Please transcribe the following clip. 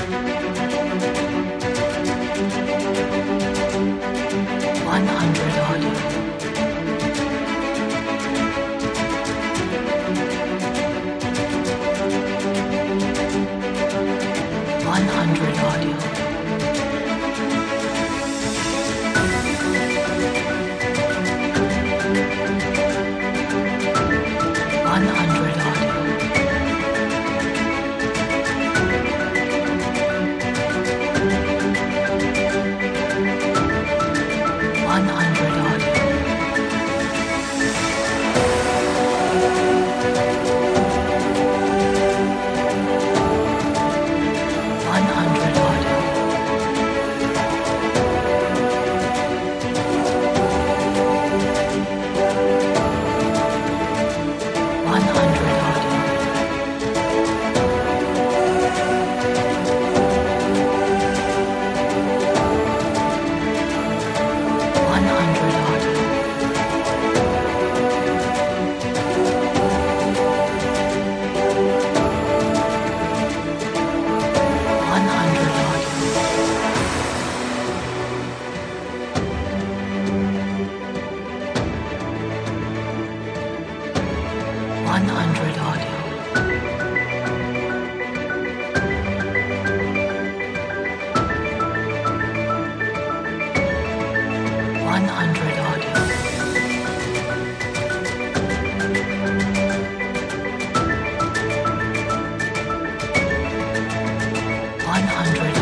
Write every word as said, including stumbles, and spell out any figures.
one hundred audio. one hundred audio. one hundred audio. one hundred audio. one hundred audio. one hundred audio. one hundred audio. one hundred audio. one hundred audio. one hundred audio. one hundred